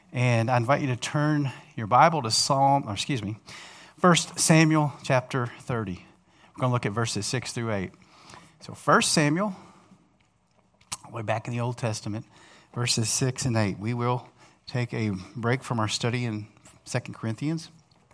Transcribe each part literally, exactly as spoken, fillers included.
And I invite you to turn your Bible to Psalm, or excuse me, First Samuel chapter thirty. We're going to look at verses six through eight. So First Samuel, way back in the Old Testament, verses six and eight. We will take a break from our study in Second Corinthians.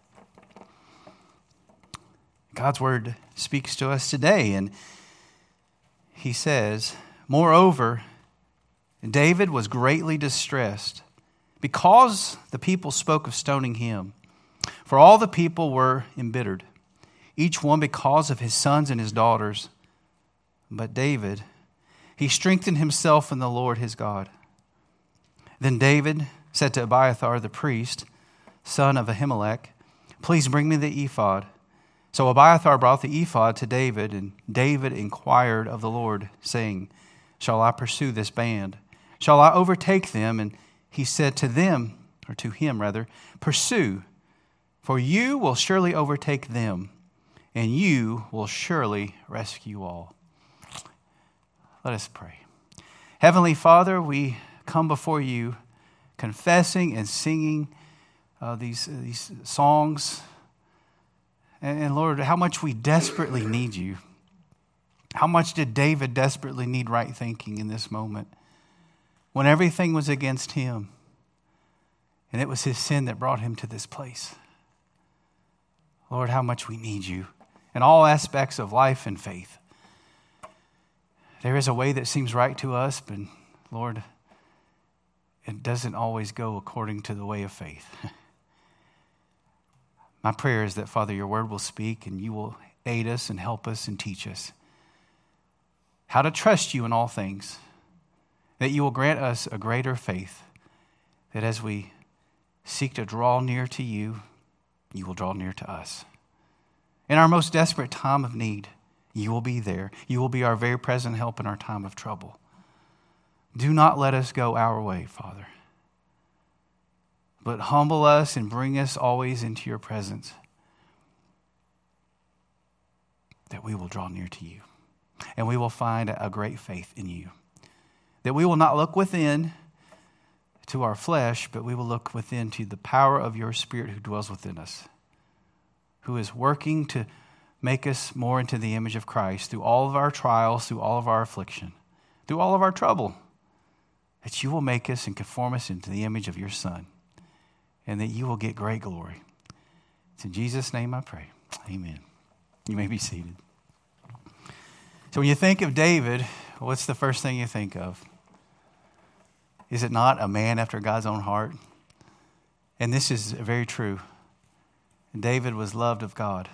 God's word speaks to us today, and he says, "Moreover, David was greatly distressed because the people spoke of stoning him. For all the people were embittered, each one because of his sons and his daughters. But David, he strengthened himself in the Lord his God. Then David said to Abiathar the priest, son of Ahimelech, 'Please bring me the ephod.' So Abiathar brought the ephod to David, and David inquired of the Lord, saying, 'Shall I pursue this band? Shall I overtake them?' And he said to them, or to him rather, 'Pursue, for you will surely overtake them, and you will surely rescue all.'" Let us pray. Heavenly Father, we come before you confessing and singing uh, these, uh, these songs. And, and Lord, how much we desperately need you. How much did David desperately need right thinking in this moment when everything was against him, and it was his sin that brought him to this place? Lord, how much we need you in all aspects of life and faith. There is a way that seems right to us, but Lord, it doesn't always go according to the way of faith. My prayer is that, Father, your word will speak and you will aid us and help us and teach us how to trust you in all things, that you will grant us a greater faith, that as we seek to draw near to you, you will draw near to us. In our most desperate time of need, you will be there. You will be our very present help in our time of trouble. Do not let us go our way, Father, but humble us and bring us always into your presence, that we will draw near to you, and we will find a great faith in you, that we will not look within to our flesh, but we will look within to the power of your Spirit who dwells within us, who is working to make us more into the image of Christ through all of our trials, through all of our affliction, through all of our trouble, that you will make us and conform us into the image of your Son, and that you will get great glory. It's in Jesus' name I pray. Amen. You may be seated. So when you think of David, what's the first thing you think of? Is it not a man after God's own heart? And this is very true. David was loved of God.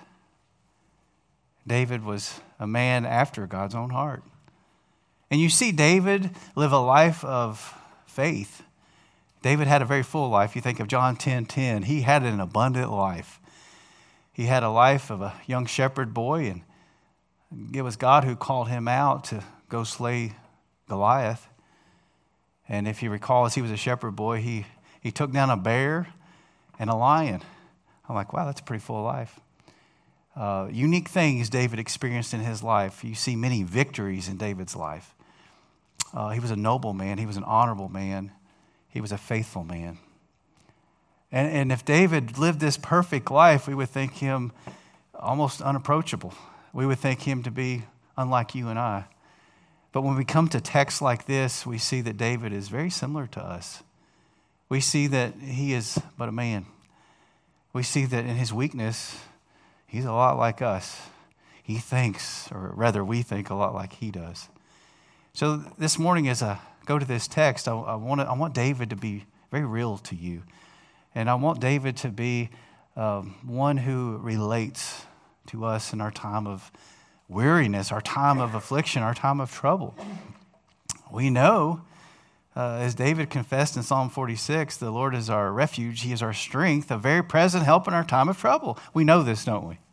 David was a man after God's own heart. And you see David live a life of faith. David had a very full life. You think of John ten ten. He had an abundant life. He had a life of a young shepherd boy, and it was God who called him out to go slay Goliath. And if you recall, as he was a shepherd boy, he, he took down a bear and a lion. I'm like, wow, that's a pretty full life. Uh, unique things David experienced in his life. You see many victories in David's life. Uh, he was a noble man. He was an honorable man. He was a faithful man. And, and if David lived this perfect life, we would think him almost unapproachable. We would think him to be unlike you and I. But when we come to texts like this, we see that David is very similar to us. We see that he is but a man. We see that in his weakness, he's a lot like us. He thinks, or rather we think a lot like he does. So this morning as I go to this text, I, I, want, to, I want David to be very real to you. And I want David to be um, one who relates to us in our time of weariness, our time of affliction, our time of trouble. We know, uh, as David confessed in Psalm forty-six, the Lord is our refuge. He is our strength, a very present help in our time of trouble. We know this, don't we?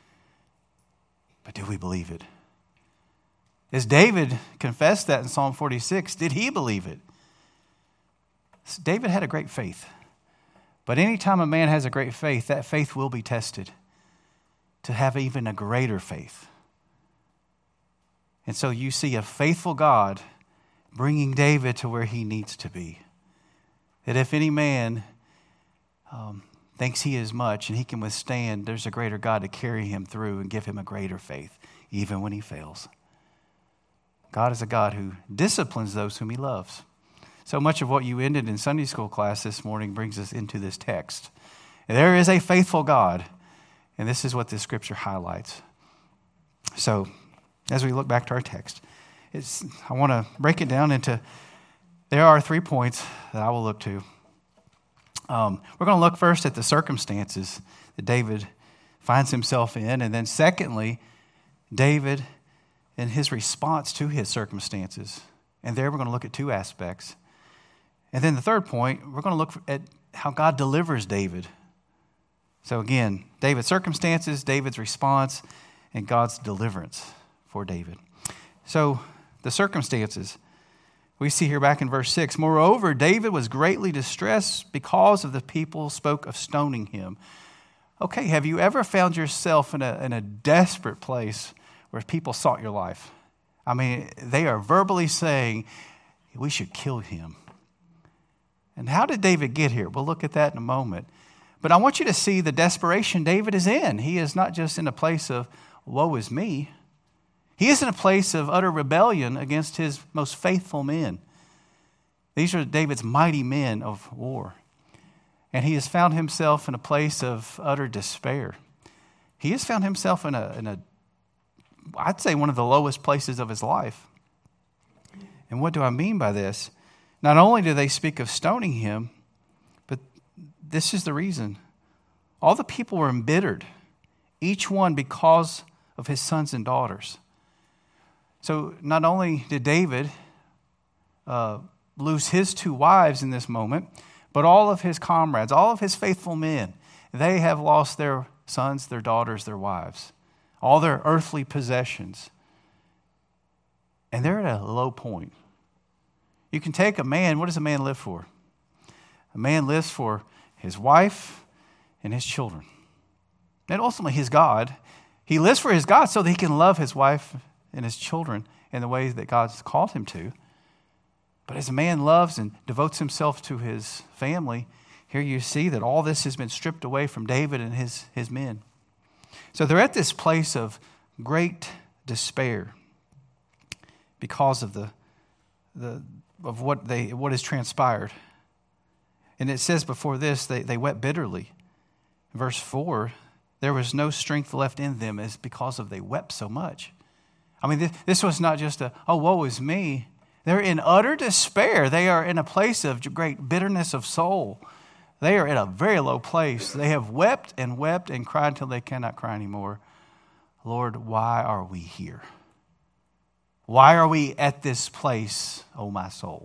But do we believe it? As David confessed that in Psalm forty-six, did he believe it? David had a great faith. But anytime a man has a great faith, that faith will be tested to have even a greater faith. And so you see a faithful God bringing David to where he needs to be. that if any man um, thinks he is much and he can withstand, there's a greater God to carry him through and give him a greater faith, even when he fails. God is a God who disciplines those whom he loves. So much of what you ended in Sunday school class this morning brings us into this text. There is a faithful God, and this is what this scripture highlights. So, as we look back to our text, it's, I want to break it down into, there are three points that I will look to. Um, we're going to look first at the circumstances that David finds himself in, and then secondly, David and his response to his circumstances. And there we're going to look at two aspects. And then the third point, we're going to look at how God delivers David. So again, David's circumstances, David's response, and God's deliverance for David. So the circumstances, we see here back in verse six, moreover, David was greatly distressed because of the people spoke of stoning him. Okay, have you ever found yourself in a, in a desperate place where people sought your life? I mean, they are verbally saying, we should kill him. And how did David get here? We'll look at that in a moment. But I want you to see the desperation David is in. He is not just in a place of, woe is me. He is in a place of utter rebellion against his most faithful men. These are David's mighty men of war. And he has found himself in a place of utter despair. He has found himself in a, in a I'd say one of the lowest places of his life. And what do I mean by this? Not only do they speak of stoning him, but this is the reason. All the people were embittered, each one because of his sons and daughters. So not only did David uh, lose his two wives in this moment, but all of his comrades, all of his faithful men, they have lost their sons, their daughters, their wives, all their earthly possessions. And they're at a low point. You can take a man, what does a man live for? A man lives for his wife and his children. And ultimately his God. He lives for his God so that he can love his wife and his children in the ways that God's called him to. But as a man loves and devotes himself to his family, here you see that all this has been stripped away from David and his, his men. So they're at this place of great despair because of the, the of what they what has transpired. And it says before this, they, they wept bitterly. Verse four, there was no strength left in them as because of they wept so much. I mean, this, this was not just a, oh, woe is me. They're in utter despair. They are in a place of great bitterness of soul. They are at a very low place. They have wept and wept and cried until they cannot cry anymore. Lord, why are we here? Why are we at this place, oh my soul?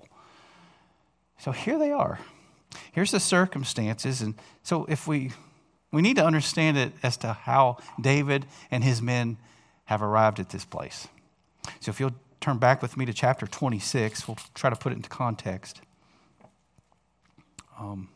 So here they are. Here's the circumstances. And so if we, we need to understand it as to how David and his men have arrived at this place. So if you'll turn back with me to chapter twenty-six, we'll try to put it into context. Um,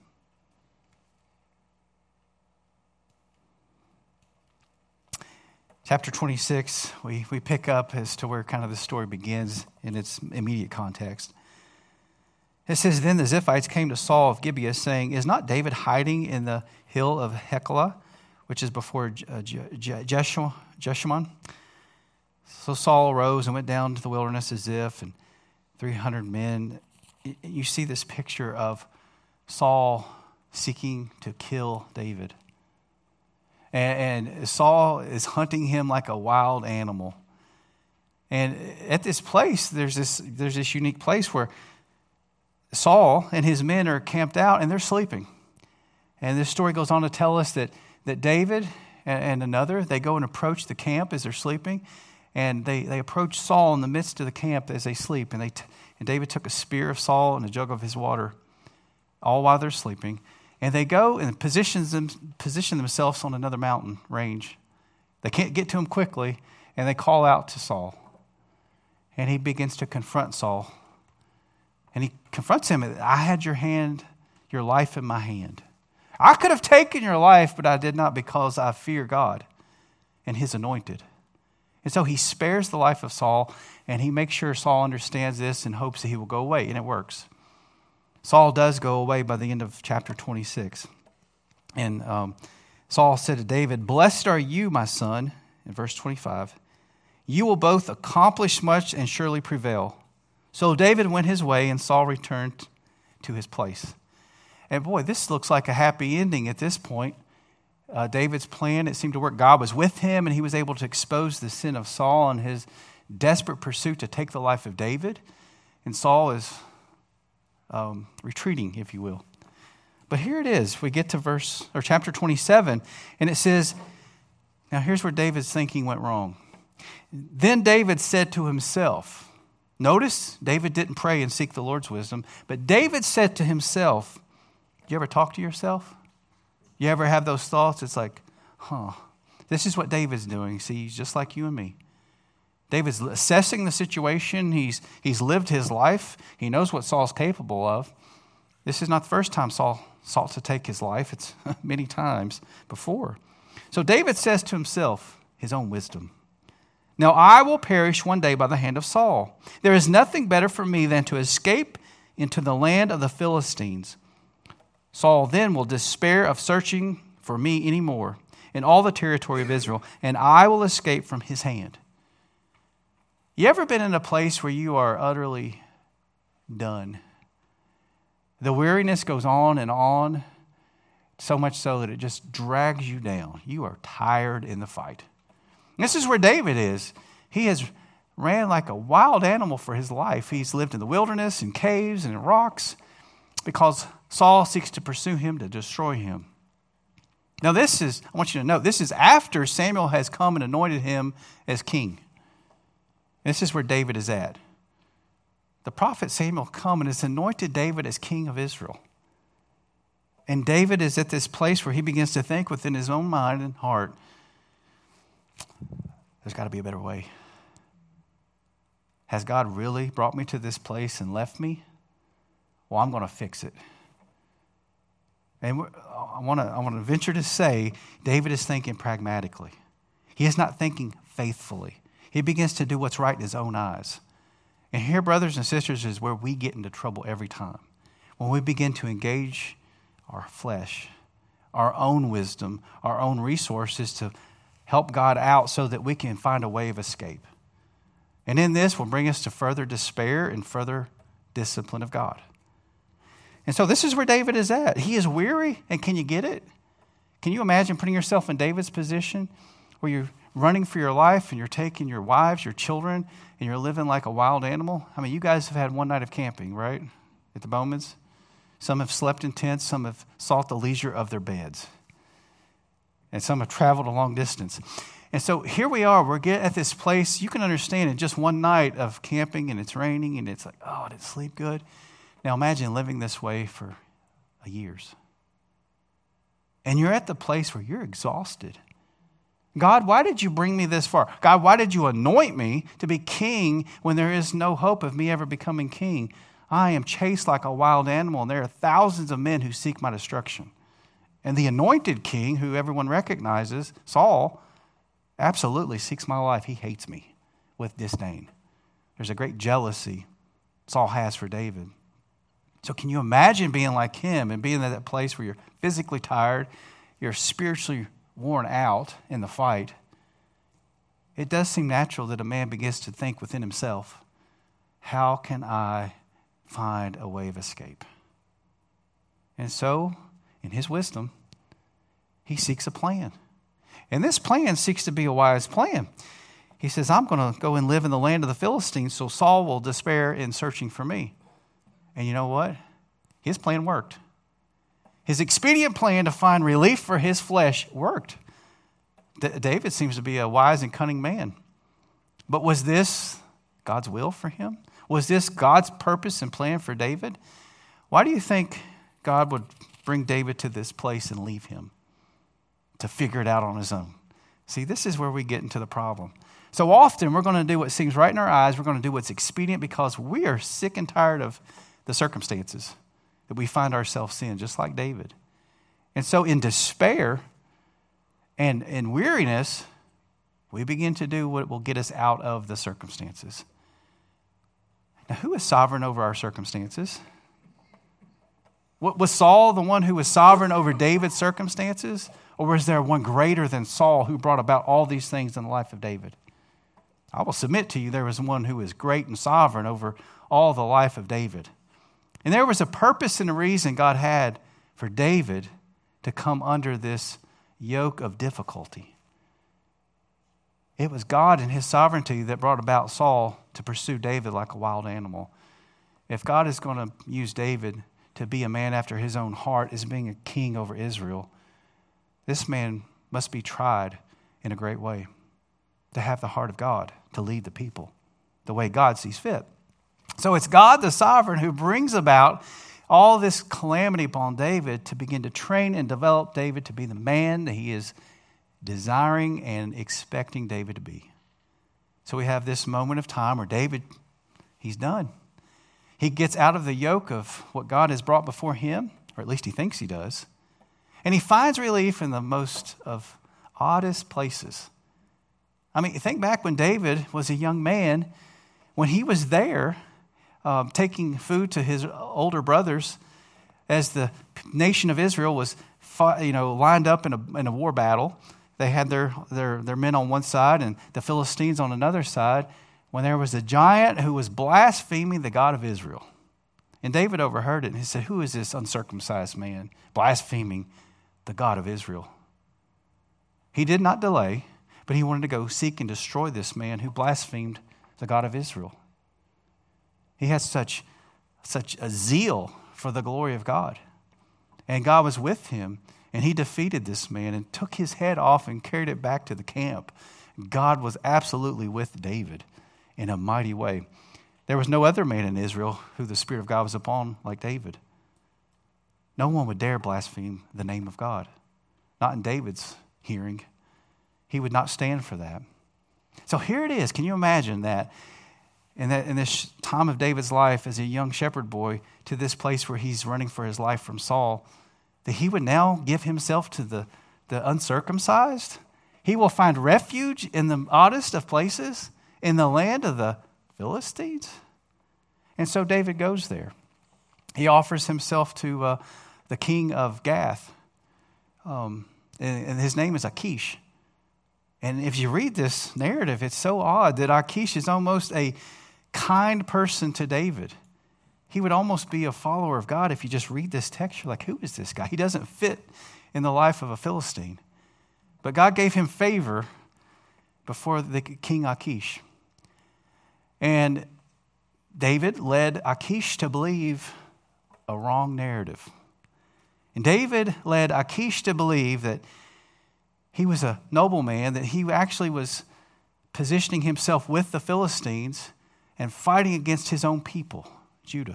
chapter twenty-six, we, we pick up as to where kind of the story begins in its immediate context. It says, then the Ziphites came to Saul of Gibeah, saying, is not David hiding in the hill of Heklah, which is before uh, Jeshimon? So Saul arose and went down to the wilderness of Ziph, and three hundred men. You see this picture of Saul seeking to kill David. And, and Saul is hunting him like a wild animal. And at this place, there's this, there's this unique place where Saul and his men are camped out and they're sleeping. And this story goes on to tell us that, that David and, and another, they go and approach the camp as they're sleeping. And they, they approach Saul in the midst of the camp as they sleep. And, they t- and David took a spear of Saul and a jug of his water, all while they're sleeping. And they go and positions them, position themselves on another mountain range. They can't get to him quickly, and they call out to Saul. And he begins to confront Saul. And he confronts him, I had your hand, your life in my hand. I could have taken your life, but I did not because I fear God and his anointed. And so he spares the life of Saul, and he makes sure Saul understands this and hopes that he will go away, and it works. Saul does go away by the end of chapter twenty-six. And um, Saul said to David, "Blessed are you, my son," in verse twenty-five. "You will both accomplish much and surely prevail." So David went his way, and Saul returned to his place. And boy, this looks like a happy ending at this point. Uh, David's plan, it seemed to work. God was with him, and he was able to expose the sin of Saul and his desperate pursuit to take the life of David. And Saul is um, retreating, if you will. But here it is. We get to verse or chapter twenty-seven, and it says, now here's where David's thinking went wrong. Then David said to himself, notice David didn't pray and seek the Lord's wisdom, but David said to himself, you ever talk to yourself? You ever have those thoughts? It's like, huh, this is what David's doing. See, he's just like you and me. David's assessing the situation. He's, he's lived his life. He knows what Saul's capable of. This is not the first time Saul sought to take his life. It's many times before. So David says to himself, his own wisdom, now I will perish one day by the hand of Saul. There is nothing better for me than to escape into the land of the Philistines. Saul then will despair of searching for me anymore in all the territory of Israel, and I will escape from his hand. You ever been in a place where you are utterly done? The weariness goes on and on, so much so that it just drags you down. You are tired in the fight. And this is where David is. He has ran like a wild animal for his life. He's lived in the wilderness, in caves, and in rocks, because Saul seeks to pursue him, to destroy him. Now this is, I want you to know, this is after Samuel has come and anointed him as king. This is where David is at. The prophet Samuel come and has anointed David as king of Israel. And David is at this place where he begins to think within his own mind and heart, there's got to be a better way. Has God really brought me to this place and left me? Well, I'm going to fix it. And I want to I want to venture to say David is thinking pragmatically. He is not thinking faithfully. He begins to do what's right in his own eyes. And here, brothers and sisters, is where we get into trouble every time. When we begin to engage our flesh, our own wisdom, our own resources to help God out so that we can find a way of escape. And in this will bring us to further despair and further discipline of God. And so this is where David is at. He is weary, and can you get it? Can you imagine putting yourself in David's position where you're running for your life and you're taking your wives, your children, and you're living like a wild animal? I mean, you guys have had one night of camping, right? At the Bowmans. Some have slept in tents. Some have sought the leisure of their beds. And some have traveled a long distance. And so here we are. We're getting at this place. You can understand in just one night of camping and it's raining and it's like, oh, I didn't sleep good. Now imagine living this way for years. And you're at the place where you're exhausted. God, why did you bring me this far? God, why did you anoint me to be king when there is no hope of me ever becoming king? I am chased like a wild animal, and there are thousands of men who seek my destruction. And the anointed king, who everyone recognizes, Saul, absolutely seeks my life. He hates me with disdain. There's a great jealousy Saul has for David. So can you imagine being like him and being at that place where you're physically tired, you're spiritually worn out in the fight? It does seem natural that a man begins to think within himself, how can I find a way of escape? And so, in his wisdom, he seeks a plan. And this plan seeks to be a wise plan. He says, I'm going to go and live in the land of the Philistines so Saul will despair in searching for me. And you know what? His plan worked. His expedient plan to find relief for his flesh worked. D- David seems to be a wise and cunning man. But was this God's will for him? Was this God's purpose and plan for David? Why do you think God would bring David to this place and leave him to figure it out on his own? See, this is where we get into the problem. So often we're going to do what seems right in our eyes. We're going to do what's expedient because we are sick and tired of the circumstances that we find ourselves in, just like David. And so in despair and in weariness, we begin to do what will get us out of the circumstances. Now, who is sovereign over our circumstances? Was Saul the one who was sovereign over David's circumstances? Or was there one greater than Saul who brought about all these things in the life of David? I will submit to you there was one who is great and sovereign over all the life of David. And there was a purpose and a reason God had for David to come under this yoke of difficulty. It was God and his sovereignty that brought about Saul to pursue David like a wild animal. If God is going to use David to be a man after his own heart as being a king over Israel, this man must be tried in a great way to have the heart of God, to lead the people the way God sees fit. So it's God the sovereign who brings about all this calamity upon David to begin to train and develop David to be the man that he is desiring and expecting David to be. So we have this moment of time where David, he's done. He gets out of the yoke of what God has brought before him, or at least he thinks he does. And he finds relief in the most of oddest places. I mean, think back when David was a young man, when he was there um, taking food to his older brothers as the nation of Israel was fought, you know, lined up in a, in a war battle. They had their, their, their men on one side and the Philistines on another side, when there was a giant who was blaspheming the God of Israel. And David overheard it and he said, "Who is this uncircumcised man blaspheming the God of Israel?" He did not delay, but he wanted to go seek and destroy this man who blasphemed the God of Israel. He had such, such a zeal for the glory of God. And God was with him, and he defeated this man and took his head off and carried it back to the camp. God was absolutely with David in a mighty way. There was no other man in Israel who the Spirit of God was upon like David. No one would dare blaspheme the name of God. Not in David's hearing. He would not stand for that. So here it is. Can you imagine that in, that in this time of David's life as a young shepherd boy to this place where he's running for his life from Saul, that he would now give himself to the, the uncircumcised? He will find refuge in the oddest of places, in the land of the Philistines? And so David goes there. He offers himself to uh, the king of Gath. Um, and, and his name is Achish. And if you read this narrative, it's so odd that Achish is almost a kind person to David. He would almost be a follower of God if you just read this text. You're like, who is this guy? He doesn't fit in the life of a Philistine. But God gave him favor before the king Achish. And David led Achish to believe a wrong narrative. And David led Achish to believe that he was a nobleman, that he actually was positioning himself with the Philistines and fighting against his own people, Judah.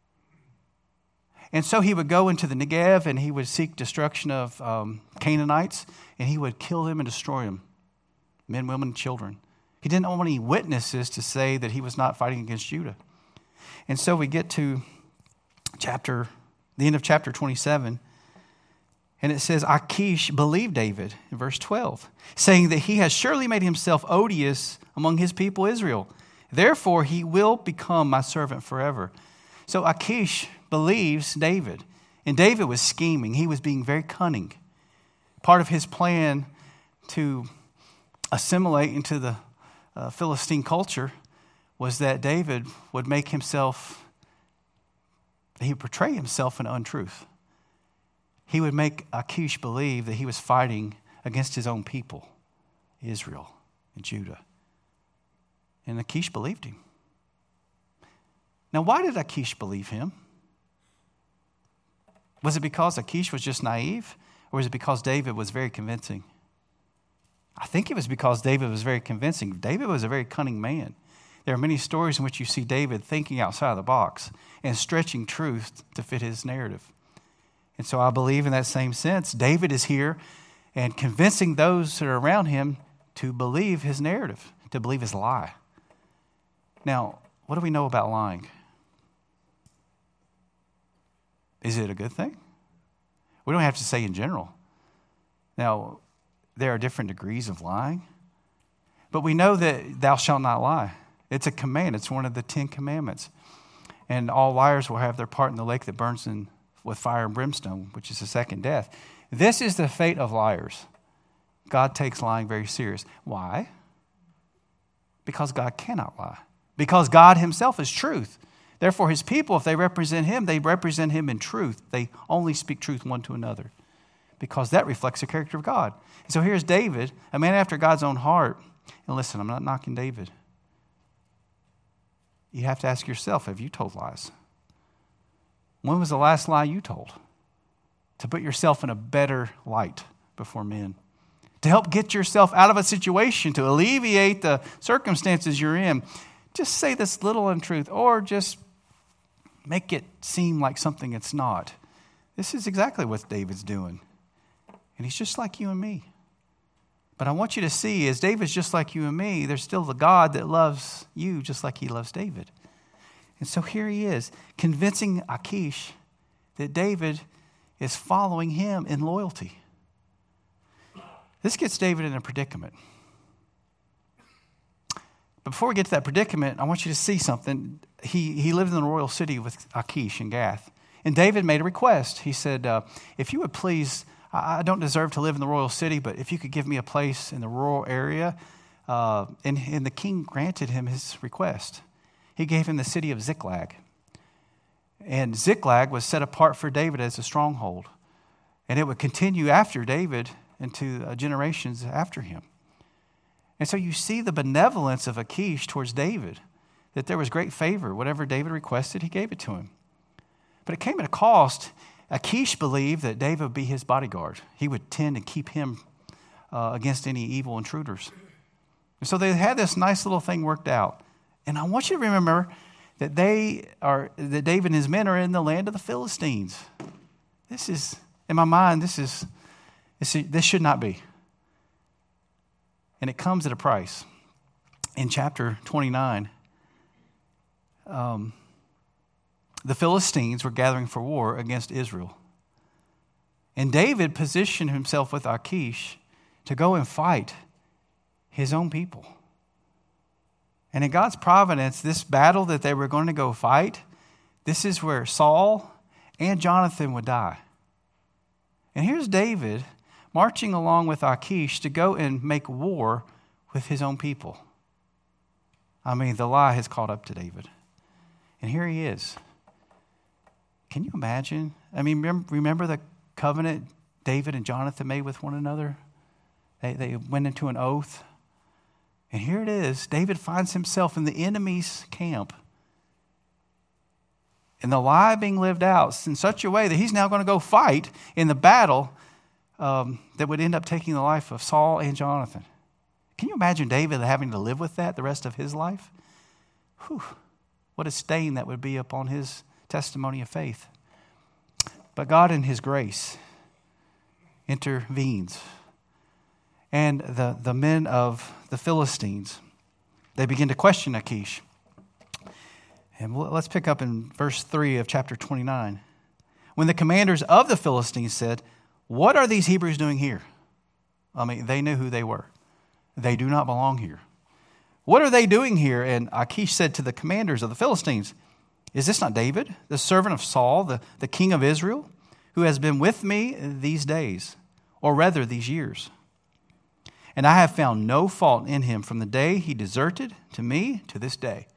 And so he would go into the Negev and he would seek destruction of um, Canaanites, and he would kill them and destroy them, men, women, and children. He didn't want any witnesses to say that he was not fighting against Judah. And so we get to chapter, the end of chapter twenty-seven, and it says, Achish believed David, in verse twelve, saying that he has surely made himself odious among his people Israel. Therefore, he will become my servant forever. So Achish believes David. And David was scheming. He was being very cunning. Part of his plan to assimilate into the uh, Philistine culture was that David would make himself, he would portray himself in untruth. He would make Achish believe that he was fighting against his own people, Israel and Judah. And Achish believed him. Now, why did Achish believe him? Was it because Achish was just naive? Or was it because David was very convincing? I think it was because David was very convincing. David was a very cunning man. There are many stories in which you see David thinking outside of the box and stretching truth to fit his narrative. And so I believe in that same sense, David is here and convincing those that are around him to believe his narrative, to believe his lie. Now, what do we know about lying? Is it a good thing? We don't have to say in general. Now, there are different degrees of lying, but we know that thou shalt not lie. It's a command. It's one of the Ten Commandments. And all liars will have their part in the lake that burns in with fire and brimstone, which is the second death. This is the fate of liars. God takes lying very serious. Why? Because God cannot lie. Because God himself is truth. Therefore, his people, if they represent him, they represent him in truth. They only speak truth one to another because that reflects the character of God. And so here's David, a man after God's own heart. And listen, I'm not knocking David. You have to ask yourself, have you told lies? When was the last lie you told? To put yourself in a better light before men. To help get yourself out of a situation, to alleviate the circumstances you're in. Just say this little untruth or just make it seem like something it's not. This is exactly what David's doing. And he's just like you and me. But I want you to see, as David's just like you and me, there's still the God that loves you just like he loves David. And so here he is, convincing Achish that David is following him in loyalty. This gets David in a predicament. But before we get to that predicament, I want you to see something. He, he lived in the royal city with Achish in Gath. And David made a request. He said, uh, if you would please, I don't deserve to live in the royal city, but if you could give me a place in the rural area. Uh, and, and the king granted him his request. He gave him the city of Ziklag. And Ziklag was set apart for David as a stronghold. And it would continue after David into uh, generations after him. And so you see the benevolence of Achish towards David, that there was great favor. Whatever David requested, he gave it to him. But it came at a cost. Achish believed that David would be his bodyguard. He would tend to keep him uh, against any evil intruders. And so they had this nice little thing worked out. And I want you to remember that they are, that David and his men are in the land of the Philistines. This is, in my mind, this is, this, this should not be. And it comes at a price. In chapter twenty-nine, um, the Philistines were gathering for war against Israel. And David positioned himself with Achish to go and fight his own people. And in God's providence, this battle that they were going to go fight, this is where Saul and Jonathan would die. And here's David marching along with Achish to go and make war with his own people. I mean, the lie has caught up to David. And here he is. Can you imagine? I mean, remember, remember the covenant David and Jonathan made with one another? They, they went into an oath. And here it is. David finds himself in the enemy's camp. And the lie being lived out in such a way that he's now going to go fight in the battle um, that would end up taking the life of Saul and Jonathan. Can you imagine David having to live with that the rest of his life? Whew, what a stain that would be upon his testimony of faith. But God in his grace intervenes. And the, the men of the Philistines, they begin to question Achish. And let's pick up in verse three of chapter twenty-nine. When the commanders of the Philistines said, "What are these Hebrews doing here?" I mean, they knew who they were. They do not belong here. What are they doing here? And Achish said to the commanders of the Philistines, "Is this not David, the servant of Saul, the, the king of Israel, who has been with me these days, or rather these years? And I have found no fault in him from the day he deserted to me to this day."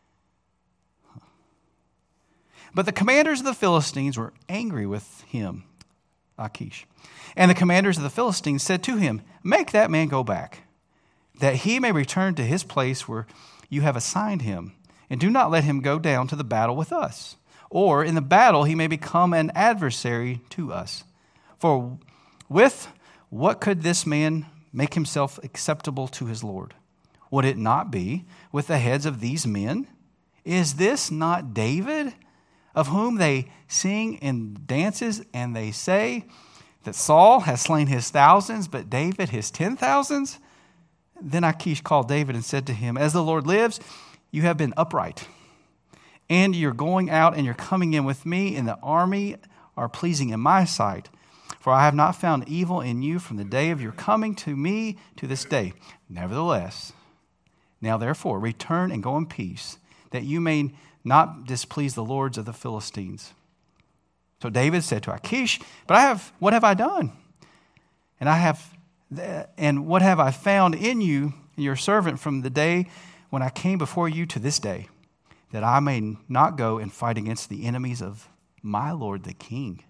But the commanders of the Philistines were angry with him, Achish. And the commanders of the Philistines said to him, "Make that man go back, that he may return to his place where you have assigned him, and do not let him go down to the battle with us, or in the battle he may become an adversary to us. For with what could this man make himself acceptable to his Lord? Would it not be with the heads of these men? Is this not David, of whom they sing in dances, and they say that Saul has slain his thousands, but David his ten thousands?" Then Achish called David and said to him, "As the Lord lives, you have been upright, and you're going out and you're coming in with me, and the army are pleasing in my sight. For I have not found evil in you from the day of your coming to me to this day. Nevertheless, now therefore, return and go in peace, that you may not displease the lords of the Philistines. So David said to Achish, but I have, what have I done? And I have, and what have I found in you, your servant, from the day when I came before you to this day, that I may not go and fight against the enemies of my Lord the king?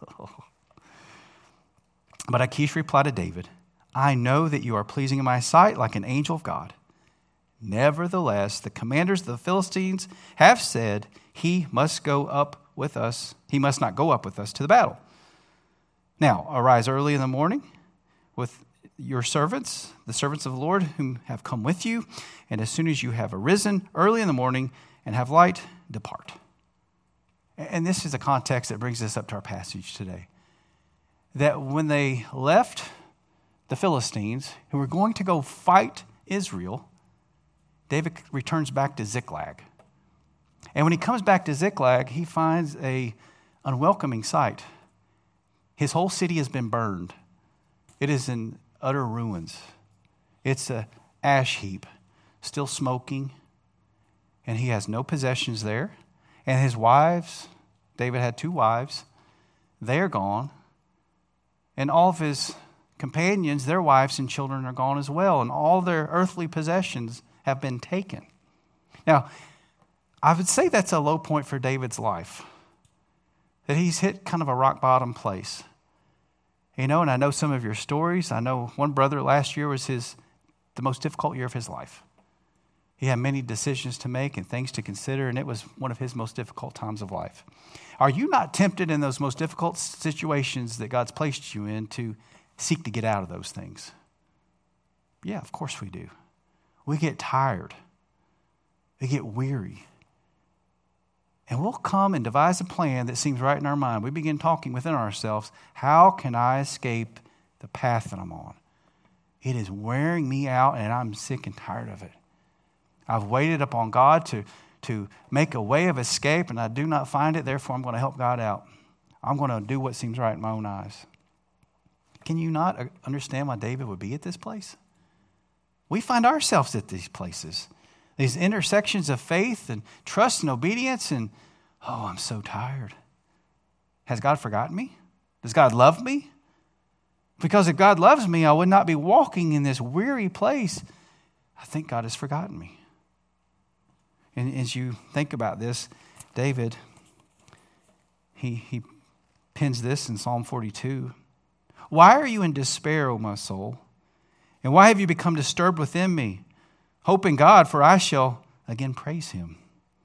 But Achish replied to David, I know that you are pleasing in my sight like an angel of God. Nevertheless, the commanders of the Philistines have said, he must go up with us. He must not go up with us to the battle. Now, arise early in the morning with your servants, the servants of the Lord, whom have come with you. And as soon as you have arisen early in the morning and have light, depart. And this is the context that brings us up to our passage today. That when they left the Philistines, who were going to go fight Israel, David returns back to Ziklag. And when he comes back to Ziklag, he finds a unwelcoming sight. His whole city has been burned. It is in utter ruins. It's an ash heap, still smoking, and he has no possessions there. And his wives, David had two wives, they're gone. And all of his companions, their wives and children are gone as well. And all their earthly possessions have been taken. Now, I would say that's a low point for David's life. That he's hit kind of a rock bottom place. You know, and I know some of your stories. I know one brother last year was his the most difficult year of his life. He had many decisions to make and things to consider, and it was one of his most difficult times of life. Are you not tempted in those most difficult situations that God's placed you in to seek to get out of those things? Yeah, of course we do. We get tired. We get weary. And we'll come and devise a plan that seems right in our mind. We begin talking within ourselves, how can I escape the path that I'm on? It is wearing me out, and I'm sick and tired of it. I've waited upon God to, to make a way of escape, and I do not find it. Therefore, I'm going to help God out. I'm going to do what seems right in my own eyes. Can you not understand why David would be at this place? We find ourselves at these places, these intersections of faith and trust and obedience, and, oh, I'm so tired. Has God forgotten me? Does God love me? Because if God loves me, I would not be walking in this weary place. I think God has forgotten me. And as you think about this, David, he, he pins this in Psalm forty-two. Why are you in despair, O my soul? And why have you become disturbed within me? Hope in God, for I shall again praise him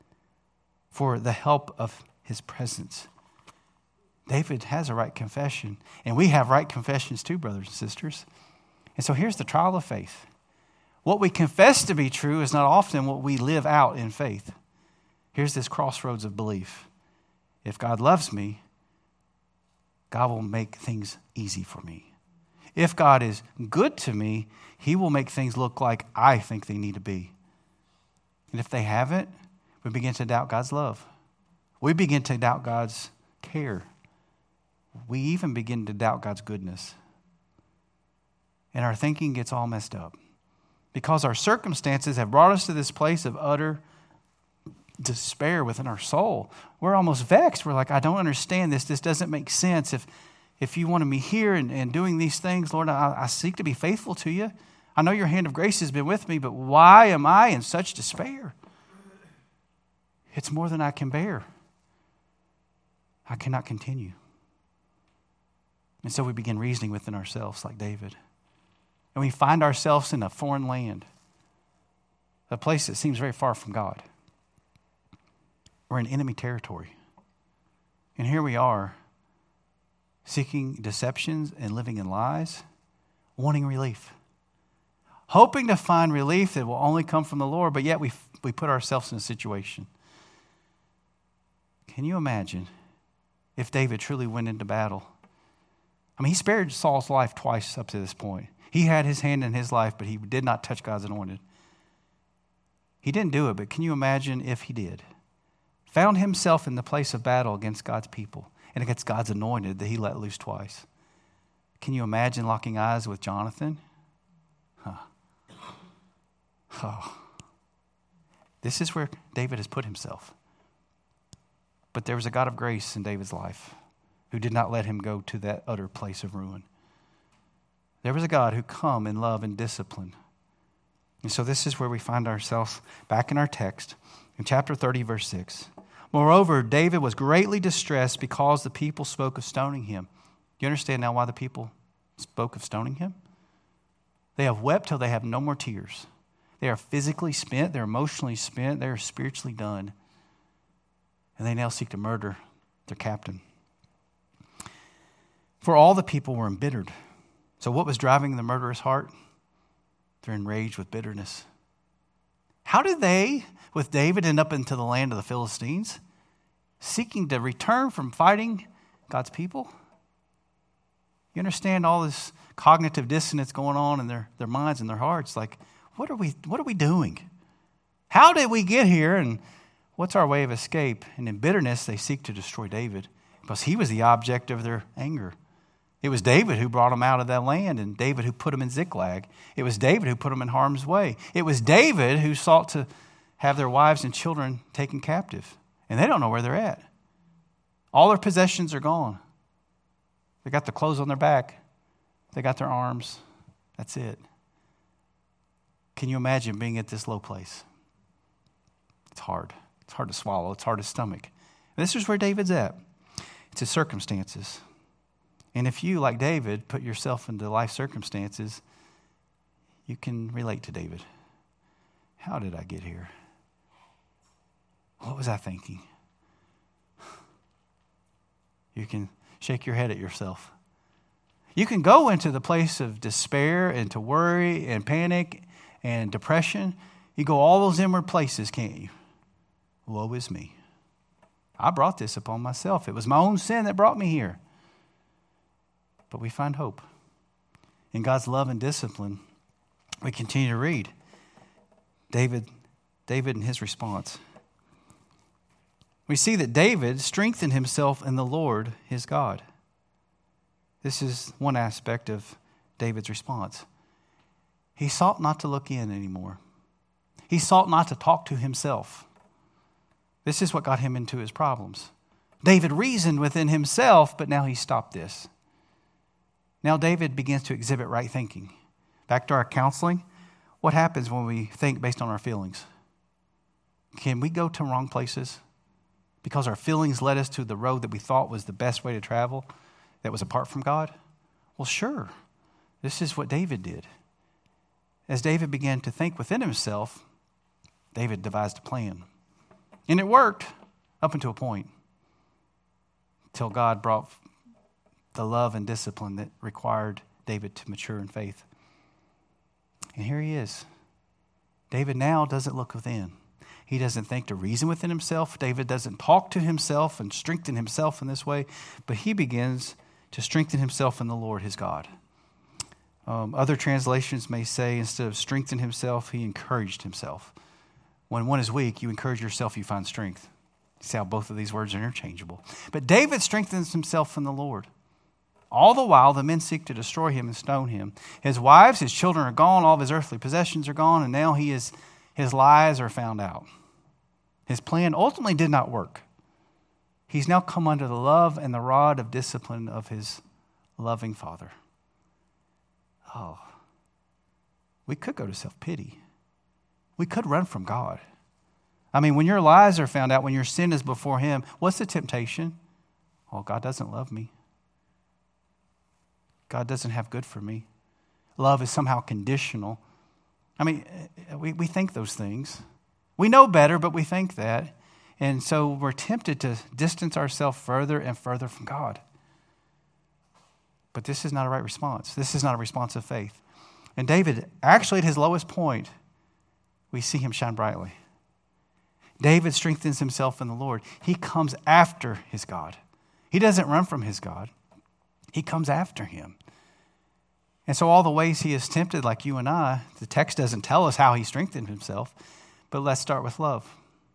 for the help of his presence. David has a right confession, and we have right confessions too, brothers and sisters. And so here's the trial of faith. What we confess to be true is not often what we live out in faith. Here's this crossroads of belief. If God loves me, God will make things easy for me. If God is good to me, he will make things look like I think they need to be. And if they haven't, we begin to doubt God's love. We begin to doubt God's care. We even begin to doubt God's goodness. And our thinking gets all messed up. Because our circumstances have brought us to this place of utter despair within our soul. We're almost vexed. We're like, I don't understand this. This doesn't make sense. If if you wanted me here and, and doing these things, Lord, I, I seek to be faithful to you. I know your hand of grace has been with me, but why am I in such despair? It's more than I can bear. I cannot continue. And so we begin reasoning within ourselves like David. And we find ourselves in a foreign land, a place that seems very far from God. We're in enemy territory. And here we are, seeking deceptions and living in lies, wanting relief. Hoping to find relief that will only come from the Lord, but yet we, we put ourselves in a situation. Can you imagine if David truly went into battle? I mean, he spared Saul's life twice up to this point. He had his hand in his life, but he did not touch God's anointed. He didn't do it, but can you imagine if he did? Found himself in the place of battle against God's people and against God's anointed that he let loose twice. Can you imagine locking eyes with Jonathan? Huh. Oh. This is where David has put himself. But there was a God of grace in David's life. who did not let him go to that utter place of ruin. There was a God who come in love and discipline. And so this is where we find ourselves back in our text in chapter thirty, verse six. Moreover, David was greatly distressed because the people spoke of stoning him. You understand now why the people spoke of stoning him? They have wept till they have no more tears. They are physically spent. They're emotionally spent. They are spiritually done. And they now seek to murder their captain. For all the people were embittered. So what was driving the murderous heart? They're enraged with bitterness. How did they, with David, end up into the land of the Philistines, seeking to return from fighting God's people? You understand all this cognitive dissonance going on in their, their minds and their hearts. Like, what are we what are we doing? How did we get here? And what's our way of escape? And in bitterness, they seek to destroy David because he was the object of their anger. It was David who brought them out of that land, and David who put them in Ziklag. It was David who put them in harm's way. It was David who sought to have their wives and children taken captive. And they don't know where they're at. All their possessions are gone. They got the clothes on their back. They got their arms. That's it. Can you imagine being at this low place? It's hard. It's hard to swallow. It's hard to stomach. And this is where David's at. It's his circumstances. And if you, like David, put yourself into life circumstances, you can relate to David. How did I get here? What was I thinking? You can shake your head at yourself. You can go into the place of despair and to worry and panic and depression. You go all those inward places, can't you? Woe is me. I brought this upon myself. It was my own sin that brought me here. But we find hope. In God's love and discipline, we continue to read David, David and his response. We see that David strengthened himself in the Lord, his God. This is one aspect of David's response. He sought not to look in anymore. He sought not to talk to himself. This is what got him into his problems. David reasoned within himself, but now he stopped this. Now David begins to exhibit right thinking. Back to our counseling, what happens when we think based on our feelings? Can we go to wrong places because our feelings led us to the road that we thought was the best way to travel that was apart from God? Well, sure. This is what David did. As David began to think within himself, David devised a plan. And it worked up until a point, until God brought the love and discipline that required David to mature in faith. And here he is. David now doesn't look within. He doesn't think to reason within himself. David doesn't talk to himself and strengthen himself in this way, but he begins to strengthen himself in the Lord, his God. Um, other translations may say instead of strengthen himself, he encouraged himself. When one is weak, you encourage yourself, you find strength. See how both of these words are interchangeable. But David strengthens himself in the Lord. All the while, the men seek to destroy him and stone him. His wives, his children are gone, all of his earthly possessions are gone, and now he is, his lies are found out. His plan ultimately did not work. He's now come under the love and the rod of discipline of his loving Father. Oh, we could go to self-pity. We could run from God. I mean, when your lies are found out, when your sin is before him, what's the temptation? Oh, God doesn't love me. God doesn't have good for me. Love is somehow conditional. I mean, we, we think those things. We know better, but we think that. And so we're tempted to distance ourselves further and further from God. But this is not a right response. This is not a response of faith. And David, actually at his lowest point, we see him shine brightly. David strengthens himself in the Lord. He comes after his God. He doesn't run from his God. He comes after him. And so all the ways he is tempted, like you and I, the text doesn't tell us how he strengthened himself, but let's start with love.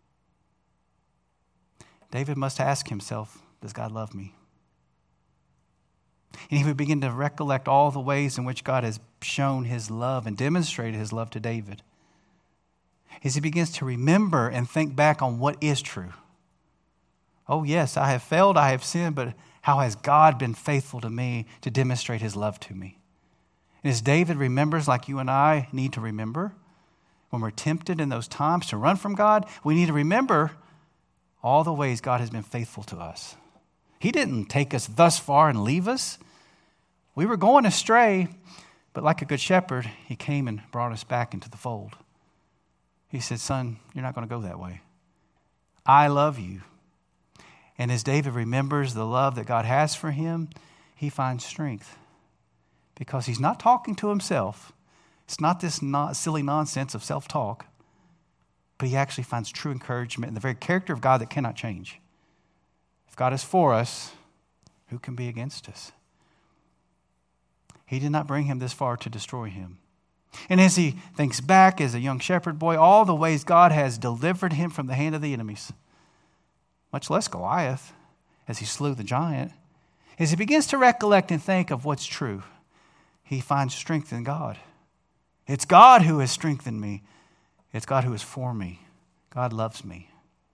David must ask himself, does God love me? And he would begin to recollect all the ways in which God has shown his love and demonstrated his love to David. As he begins to remember and think back on what is true. Oh yes, I have failed, I have sinned, but How has God been faithful to me to demonstrate his love to me? And as David remembers, like you and I need to remember, when we're tempted in those times to run from God, we need to remember all the ways God has been faithful to us. He didn't take us thus far and leave us. We were going astray, but like a good shepherd, he came and brought us back into the fold. He said, son, you're not going to go that way. I love you. And as David remembers the love that God has for him, he finds strength because he's not talking to himself. It's not this not silly nonsense of self-talk, but he actually finds true encouragement in the very character of God that cannot change. If God is for us, who can be against us? He did not bring him this far to destroy him. And as he thinks back as a young shepherd boy, all the ways God has delivered him from the hand of the enemies, much less Goliath, as he slew the giant, as he begins to recollect and think of what's true, he finds strength in God. It's God who has strengthened me. It's God who is for me. God loves me.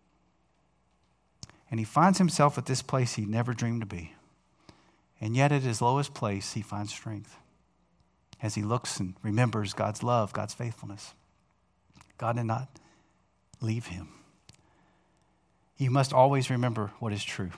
And he finds himself at this place he never dreamed to be. And yet at his lowest place, he finds strength as he looks and remembers God's love, God's faithfulness. God did not leave him. You must always remember what is true.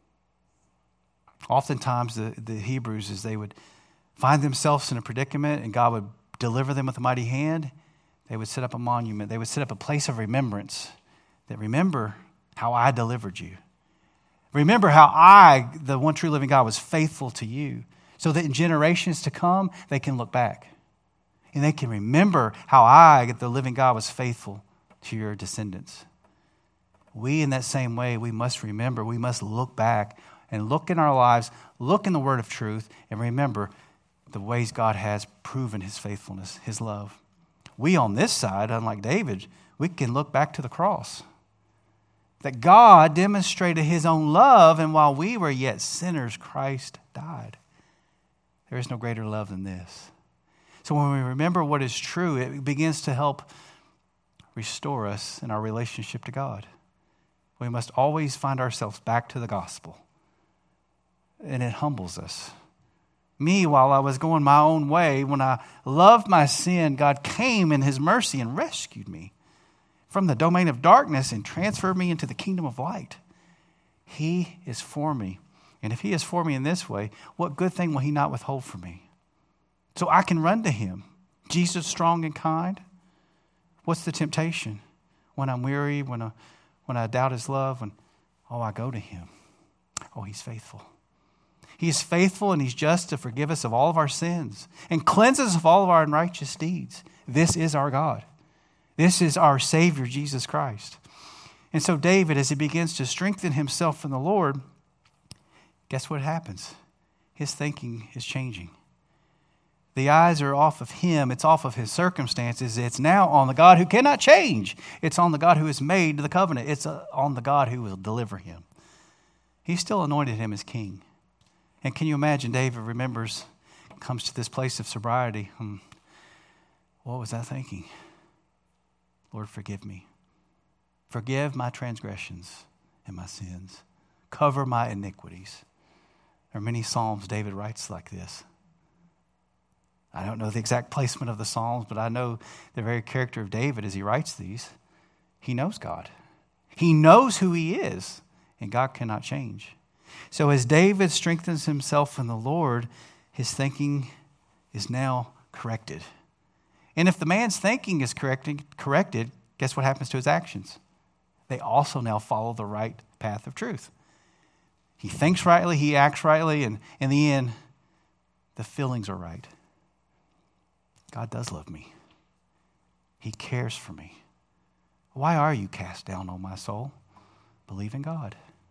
Oftentimes, the, the Hebrews, as they would find themselves in a predicament and God would deliver them with a mighty hand, they would set up a monument. They would set up a place of remembrance that remember how I delivered you. Remember how I, the one true living God, was faithful to you, so that in generations to come, they can look back. And they can remember how I, the living God, was faithful to your descendants. We, in that same way, we must remember, we must look back and look in our lives, look in the word of truth, and remember the ways God has proven his faithfulness, his love. We on this side, unlike David, we can look back to the cross. That God demonstrated his own love, and while we were yet sinners, Christ died. There is no greater love than this. So when we remember what is true, it begins to help restore us in our relationship to God. We must always find ourselves back to the gospel. And it humbles us. Me, while I was going my own way, when I loved my sin, God came in his mercy and rescued me from the domain of darkness and transferred me into the kingdom of light. He is for me. And if he is for me in this way, what good thing will he not withhold from me? So I can run to him. Jesus, strong and kind. What's the temptation? When I'm weary, when I, when I doubt his love, when, oh, I go to him. Oh, he's faithful. He is faithful and he's just to forgive us of all of our sins and cleanse us of all of our unrighteous deeds. This is our God. This is our Savior, Jesus Christ. And so David, as he begins to strengthen himself in the Lord, guess what happens? His thinking is changing. The eyes are off of him. It's off of his circumstances. It's now on the God who cannot change. It's on the God who has made the covenant. It's on the God who will deliver him. He still anointed him as king. And can you imagine, David remembers, comes to this place of sobriety. Hmm. What was I thinking? Lord, forgive me. Forgive my transgressions and my sins. Cover my iniquities. There are many Psalms David writes like this. I don't know the exact placement of the Psalms, but I know the very character of David as he writes these. He knows God. He knows who he is, and God cannot change. So as David strengthens himself in the Lord, his thinking is now corrected. And if the man's thinking is corrected, corrected, guess what happens to his actions? They also now follow the right path of truth. He thinks rightly, he acts rightly, and in the end, the feelings are right. God does love me. He cares for me. Why are you cast down, O my soul? Believe in God.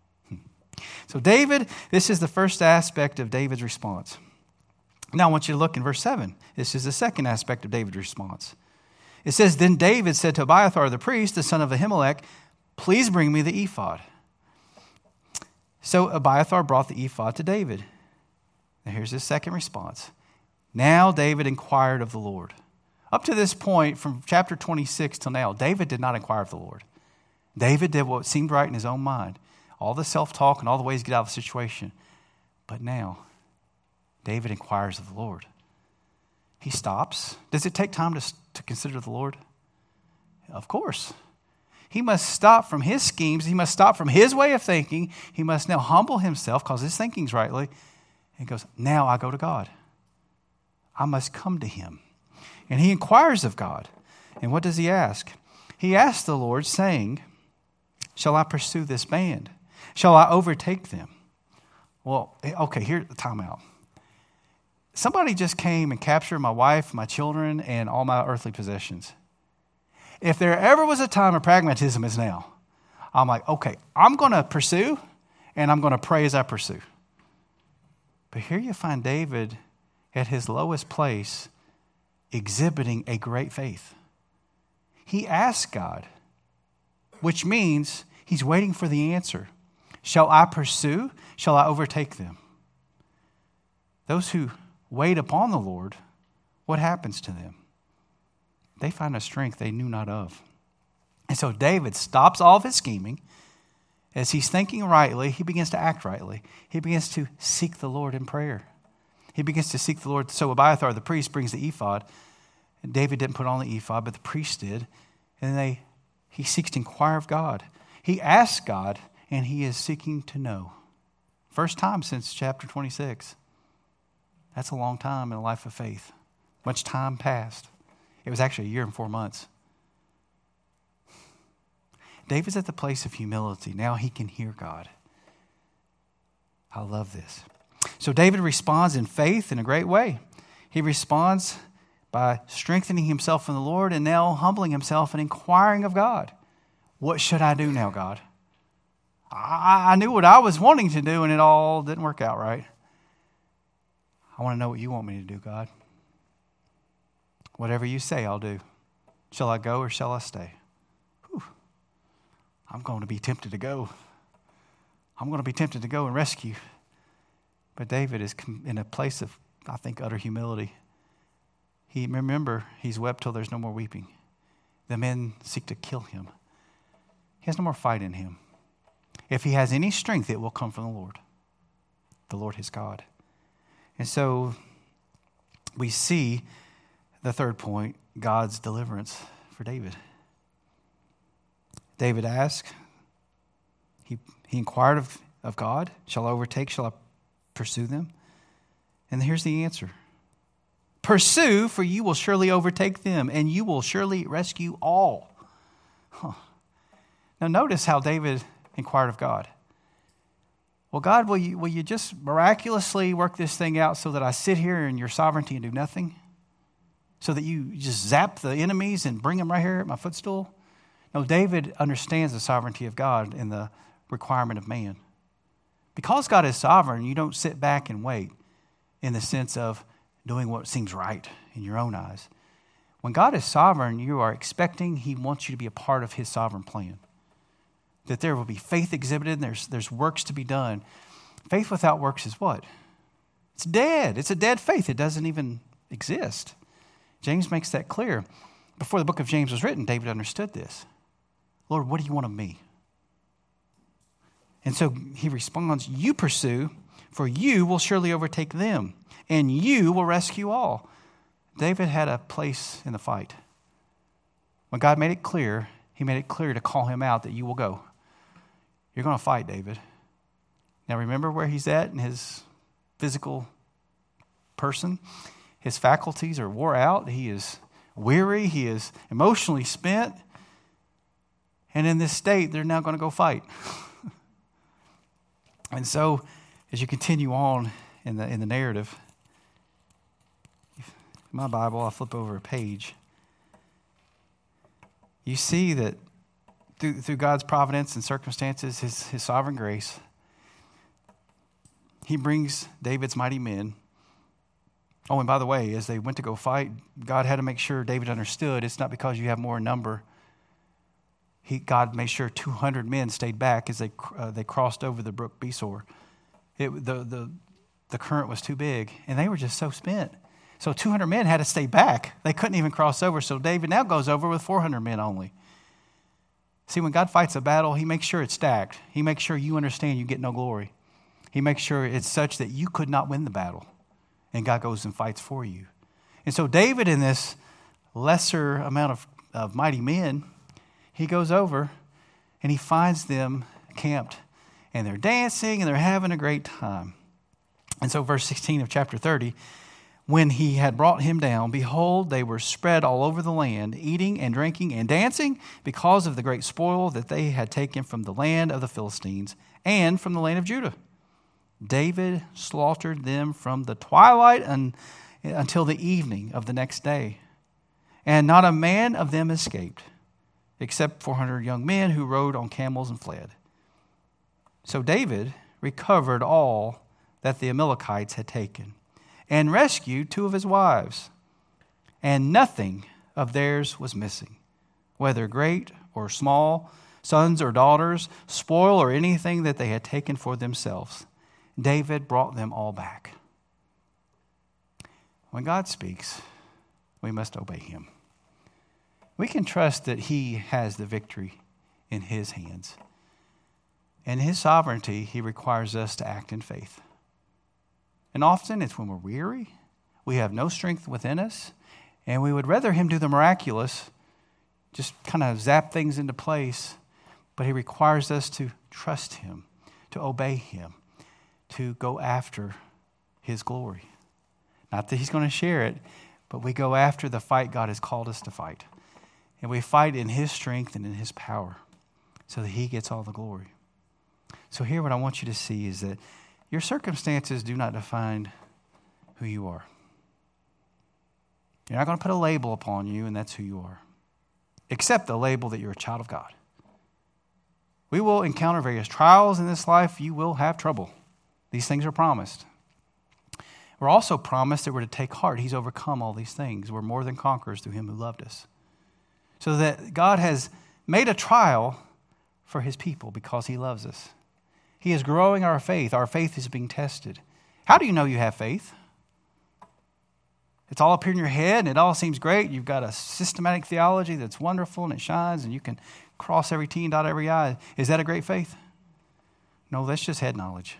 So David, this is the first aspect of David's response. Now I want you to look in verse seven. This is the second aspect of David's response. It says, then David said to Abiathar the priest, the son of Ahimelech, please bring me the ephod. So Abiathar brought the ephod to David. Now here's his second response. Now David inquired of the Lord. Up to this point, from chapter twenty-six till now, David did not inquire of the Lord. David did what seemed right in his own mind. All the self-talk and all the ways to get out of the situation. But now, David inquires of the Lord. He stops. Does it take time to, to consider the Lord? Of course. He must stop from his schemes. He must stop from his way of thinking. He must now humble himself because his thinking's rightly. And goes, now I go to God. I must come to him. And he inquires of God. And what does he ask? He asks the Lord, saying, shall I pursue this band? Shall I overtake them? Well, okay, here's the timeout. Somebody just came and captured my wife, my children, and all my earthly possessions. If there ever was a time of pragmatism, it's now. I'm like, okay, I'm going to pursue, and I'm going to pray as I pursue. But here you find David at his lowest place exhibiting a great faith. He asks God, which means he's waiting for the answer. Shall I pursue? Shall I overtake them? Those who wait upon the Lord, what happens to them? They find a strength they knew not of. And so David stops all of his scheming. As he's thinking rightly, he begins to act rightly. He begins to seek the Lord in prayer. He begins to seek the Lord. So Abiathar, the priest, brings the ephod. And David didn't put on the ephod, but the priest did. And they, he seeks to inquire of God. He asks God, and he is seeking to know. First time since chapter twenty-six. That's a long time in a life of faith. Much time passed. It was actually a year and four months. David's at the place of humility. Now he can hear God. I love this. So David responds in faith in a great way. He responds by strengthening himself in the Lord and now humbling himself and inquiring of God. What should I do now, God? I, I knew what I was wanting to do and it all didn't work out right. I want to know what you want me to do, God. Whatever you say, I'll do. Shall I go or shall I stay? Whew. I'm going to be tempted to go. I'm going to be tempted to go and rescue. But David is in a place of, I think, utter humility. He remember, he's wept till there's no more weeping. The men seek to kill him. He has no more fight in him. If he has any strength, it will come from the Lord. The Lord his God. And so we see the third point, God's deliverance for David. David asked, he, he inquired of, of God, shall I overtake, shall I pursue them? And here's the answer. Pursue, for you will surely overtake them, and you will surely rescue all. Huh. Now notice how David inquired of God. Well, God, will you, will you just miraculously work this thing out so that I sit here in your sovereignty and do nothing? So that you just zap the enemies and bring them right here at my footstool? No, David understands the sovereignty of God and the requirement of man. Because God is sovereign, you don't sit back and wait in the sense of doing what seems right in your own eyes. When God is sovereign, you are expecting he wants you to be a part of his sovereign plan. That there will be faith exhibited and there's, there's works to be done. Faith without works is what? It's dead. It's a dead faith. It doesn't even exist. James makes that clear. Before the book of James was written, David understood this. Lord, what do you want of me? And so he responds, you pursue, for you will surely overtake them, and you will rescue all. David had a place in the fight. When God made it clear, he made it clear to call him out that you will go. You're going to fight, David. Now remember where he's at in his physical person. His faculties are wore out. He is weary. He is emotionally spent. And in this state, they're now going to go fight. And so, as you continue on in the in the narrative, in my Bible, I'll flip over a page. You see that through, through God's providence and circumstances, his, his sovereign grace, he brings David's mighty men. Oh, and by the way, as they went to go fight, God had to make sure David understood it's not because you have more number. He, God made sure two hundred men stayed back as they uh, they crossed over the brook Besor. It, the, the, the current was too big, and they were just so spent. So two hundred men had to stay back. They couldn't even cross over. So David now goes over with four hundred men only. See, when God fights a battle, he makes sure it's stacked. He makes sure you understand you get no glory. He makes sure it's such that you could not win the battle. And God goes and fights for you. And so David, in this lesser amount of, of mighty men, he goes over and he finds them camped. And they're dancing and they're having a great time. And so verse sixteen of chapter thirty, when he had brought him down, behold, they were spread all over the land, eating and drinking and dancing because of the great spoil that they had taken from the land of the Philistines and from the land of Judah. David slaughtered them from the twilight and, until the evening of the next day. And not a man of them escaped, except four hundred young men who rode on camels and fled. So David recovered all that the Amalekites had taken, and rescued two of his wives. And nothing of theirs was missing, whether great or small, sons or daughters, spoil or anything that they had taken for themselves. David brought them all back. When God speaks, we must obey him. We can trust that he has the victory in his hands. In his sovereignty, he requires us to act in faith. And often it's when we're weary, we have no strength within us, and we would rather him do the miraculous, just kind of zap things into place. But he requires us to trust him, to obey him, to go after his glory. Not that he's going to share it, but we go after the fight God has called us to fight. And we fight in his strength and in his power so that he gets all the glory. So here what I want you to see is that your circumstances do not define who you are. You're not going to put a label upon you, and that's who you are. Accept the label that you're a child of God. We will encounter various trials in this life. You will have trouble. These things are promised. We're also promised that we're to take heart. He's overcome all these things. We're more than conquerors through him who loved us. So that God has made a trial for his people because he loves us. He is growing our faith. Our faith is being tested. How do you know you have faith? It's all up here in your head and it all seems great. You've got a systematic theology that's wonderful and it shines and you can cross every T and dot every I. Is that a great faith? No, that's just head knowledge.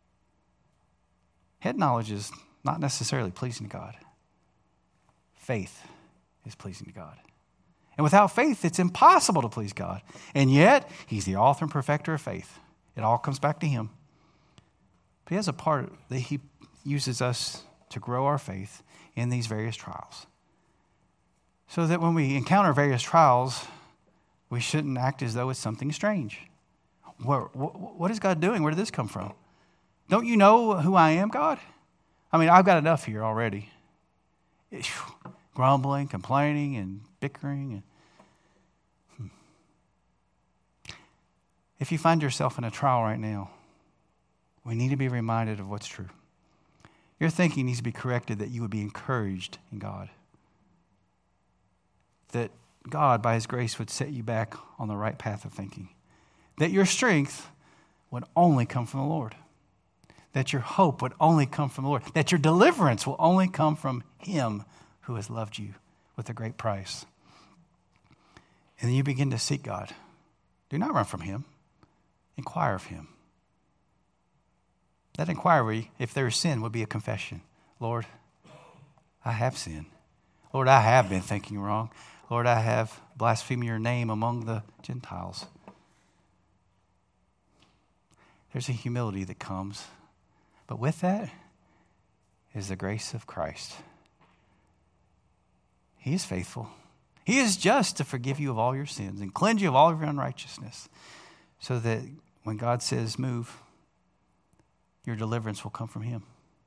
Head knowledge is not necessarily pleasing to God. Faith is pleasing to God. And without faith, it's impossible to please God. And yet, he's the author and perfecter of faith. It all comes back to him. But he has a part that he uses us to grow our faith in these various trials. So that when we encounter various trials, we shouldn't act as though it's something strange. What, what, what is God doing? Where did this come from? Don't you know who I am, God? I mean, I've got enough here already. It's, grumbling, complaining, and bickering. And, hmm. If you find yourself in a trial right now, we need to be reminded of what's true. Your thinking needs to be corrected that you would be encouraged in God. That God, by his grace, would set you back on the right path of thinking. That your strength would only come from the Lord. That your hope would only come from the Lord. That your deliverance will only come from him who has loved you with a great price. And then you begin to seek God. Do not run from him. Inquire of him. That inquiry, if there is sin, would be a confession. Lord, I have sinned. Lord, I have been thinking wrong. Lord, I have blasphemed your name among the Gentiles. There's a humility that comes. But with that is the grace of Christ. He is faithful. He is just to forgive you of all your sins and cleanse you of all of your unrighteousness, so that when God says move, your deliverance will come from him.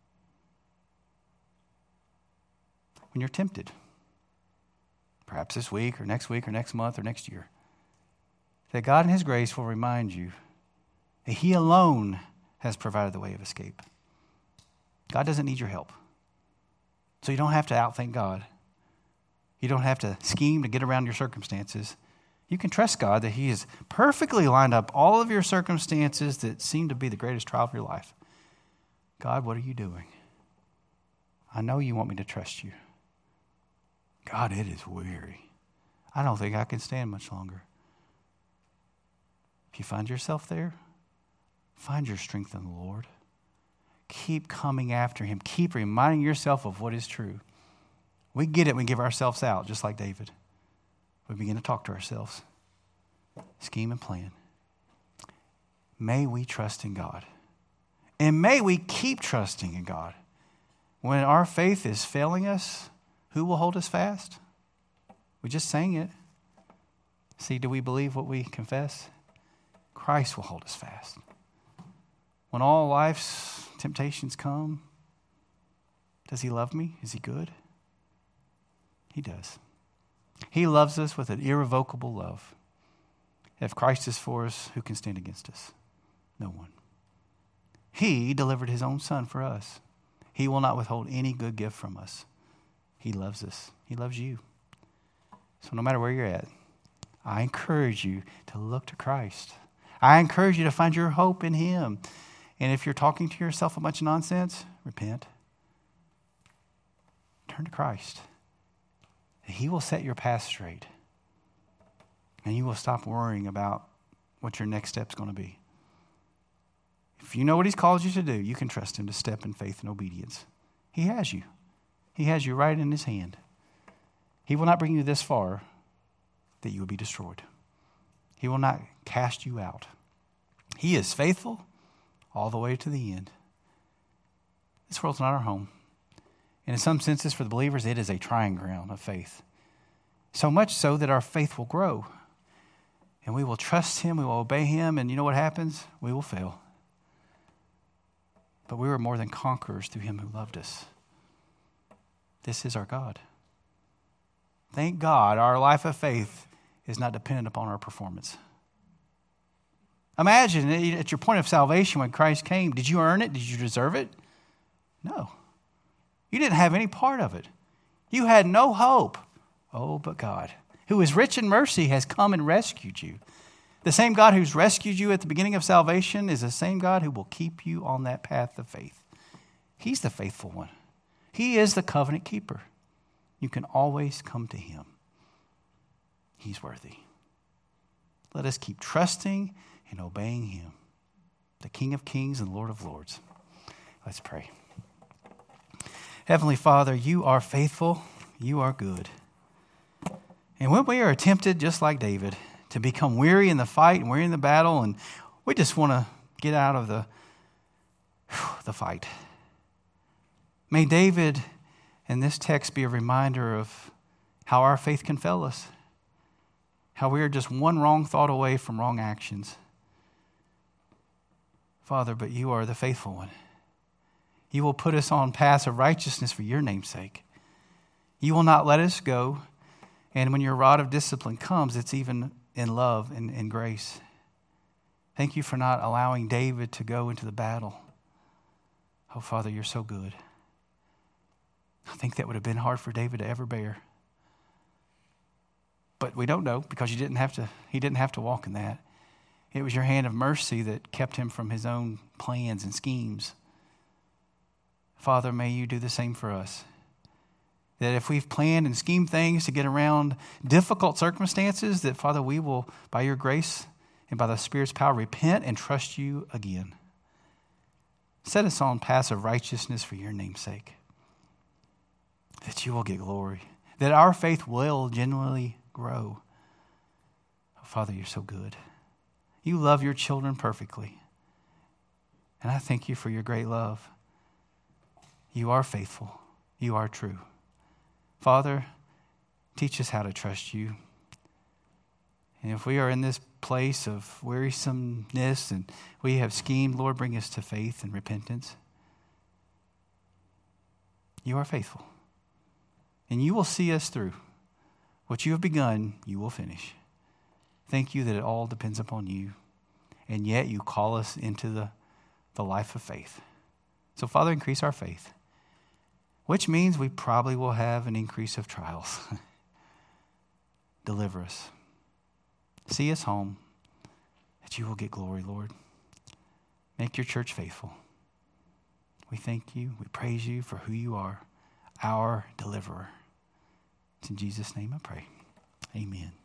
When you're tempted, perhaps this week or next week or next month or next year, that God in his grace will remind you that he alone has provided the way of escape. God doesn't need your help. So you don't have to outthink God. You don't have to scheme to get around your circumstances. You can trust God that he has perfectly lined up all of your circumstances that seem to be the greatest trial of your life. God, what are you doing? I know you want me to trust you. God, it is weary. I don't think I can stand much longer. If you find yourself there, find your strength in the Lord. Keep coming after him. Keep reminding yourself of what is true. We get it when we give ourselves out, just like David. We begin to talk to ourselves. Scheme and plan. May we trust in God. And may we keep trusting in God. When our faith is failing us, who will hold us fast? We just sang it. See, do we believe what we confess? Christ will hold us fast. When all life's temptations come, does he love me? Is he good? He does. He loves us with an irrevocable love. If Christ is for us, who can stand against us? No one. He delivered his own son for us. He will not withhold any good gift from us. He loves us. He loves you. So no matter where you're at, I encourage you to look to Christ. I encourage you to find your hope in him. And if you're talking to yourself a bunch of nonsense, repent. Turn to Christ. He will set your path straight. And you will stop worrying about what your next step's going to be. If you know what he's called you to do, you can trust him to step in faith and obedience. He has you. He has you right in his hand. He will not bring you this far that you will be destroyed. He will not cast you out. He is faithful all the way to the end. This world's not our home. And in some senses, for the believers, it is a trying ground of faith. So much so that our faith will grow. And we will trust him, we will obey him, and you know what happens? We will fail. But we were more than conquerors through him who loved us. This is our God. Thank God our life of faith is not dependent upon our performance. Imagine at your point of salvation when Christ came, did you earn it? Did you deserve it? No. You didn't have any part of it. You had no hope. Oh, but God, who is rich in mercy, has come and rescued you. The same God who's rescued you at the beginning of salvation is the same God who will keep you on that path of faith. He's the faithful one. He is the covenant keeper. You can always come to him. He's worthy. Let us keep trusting and obeying him, the King of Kings and Lord of Lords. Let's pray. Heavenly Father, you are faithful. You are good. And when we are tempted, just like David, to become weary in the fight and weary in the battle, and we just want to get out of the, the fight. May David and this text be a reminder of how our faith can fail us, how we are just one wrong thought away from wrong actions. Father, but you are the faithful one. You will put us on paths of righteousness for your name's sake. You will not let us go. And when your rod of discipline comes, it's even in love and in grace. Thank you for not allowing David to go into the battle. Oh, Father, you're so good. I think that would have been hard for David to ever bear. But we don't know because you didn't have to, he didn't have to walk in that. It was your hand of mercy that kept him from his own plans and schemes. Father, may you do the same for us. That if we've planned and schemed things to get around difficult circumstances, that, Father, we will, by your grace and by the Spirit's power, repent and trust you again. Set us on paths of righteousness for your name's sake. That you will get glory. That our faith will genuinely grow. Oh, Father, you're so good. You love your children perfectly. And I thank you for your great love. You are faithful. You are true. Father, teach us how to trust you. And if we are in this place of wearisomeness and we have schemed, Lord, bring us to faith and repentance. You are faithful. And you will see us through. What you have begun, you will finish. Thank you that it all depends upon you. And yet you call us into the, the life of faith. So, Father, increase our faith. Which means we probably will have an increase of trials. Deliver us. See us home, that you will get glory, Lord. Make your church faithful. We thank you. We praise you for who you are, our deliverer. It's in Jesus' name I pray. Amen.